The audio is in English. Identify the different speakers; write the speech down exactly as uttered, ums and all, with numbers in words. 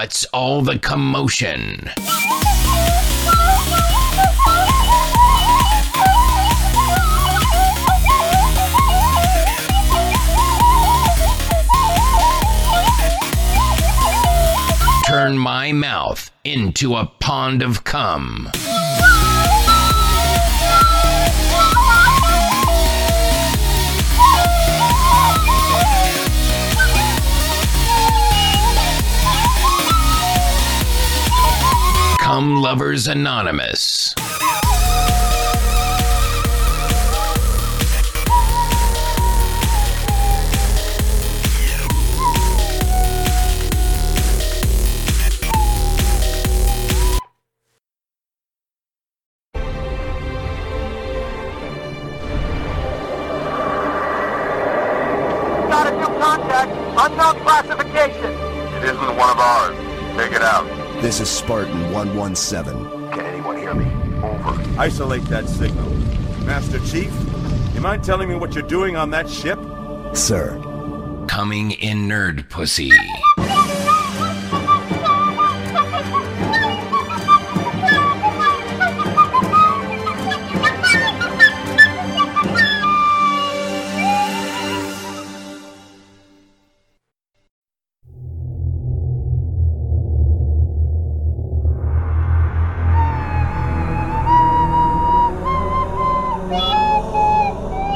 Speaker 1: What's all the commotion? Turn my mouth into a pond of cum. Cum Lovers Anonymous.
Speaker 2: Got a new contact, unknown classification.
Speaker 3: It isn't one of ours. Take it out.
Speaker 4: This is Spartan one one seven.
Speaker 3: Can anyone hear me? Over.
Speaker 5: Isolate that signal. Master Chief, you mind telling me what you're doing on that ship?
Speaker 4: Sir.
Speaker 1: Coming in Nerd Pussy.